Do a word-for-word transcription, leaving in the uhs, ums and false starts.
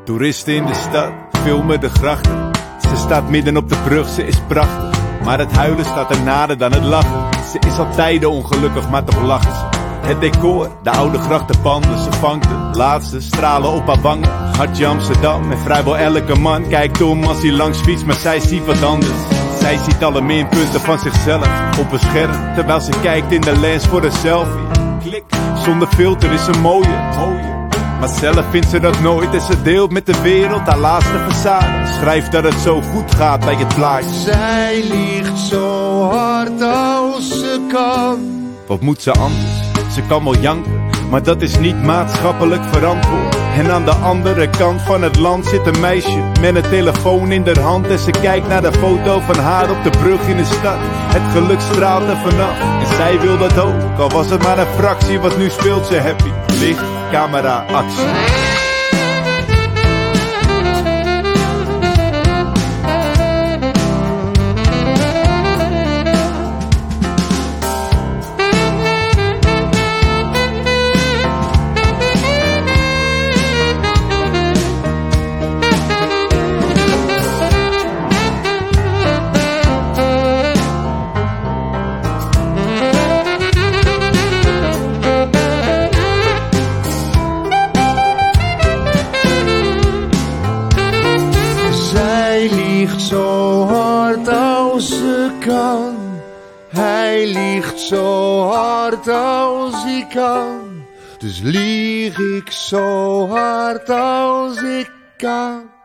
Toeristen in de stad, filmen de grachten. Ze staat midden op de brug, ze is prachtig. Maar het huilen staat er nader dan het lachen. Ze is al tijden ongelukkig, maar toch lachen ze. Het decor, de oude grachtenpanden, ze vangt de laatste stralen op haar wangen. Hartje Amsterdam en vrijwel elke man kijkt om als hij langs fietst, maar zij ziet wat anders. Zij ziet alle minpunten van zichzelf op een scherm, terwijl ze kijkt in de lens voor een selfie. Klik, zonder filter is ze mooier, mooier. Maar zelf vindt ze dat nooit en ze deelt met de wereld haar laatste façade. Schrijft dat het zo goed gaat bij het plaatje. Zij liegt zo hard als ze kan. Wat moet ze anders? Ze kan wel janken, maar dat is niet maatschappelijk verantwoord. En aan de andere kant van het land zit een meisje met een telefoon in haar hand. En ze kijkt naar de foto van haar op de brug in de stad. Het geluk straalt er vanaf en zij wil dat ook. Al was het maar een fractie, want nu speelt ze happy. Licht, camera, actie. Zo hard als ze kan. Hij liegt zo hard als hij kan. Dus lieg ik zo hard als ik kan.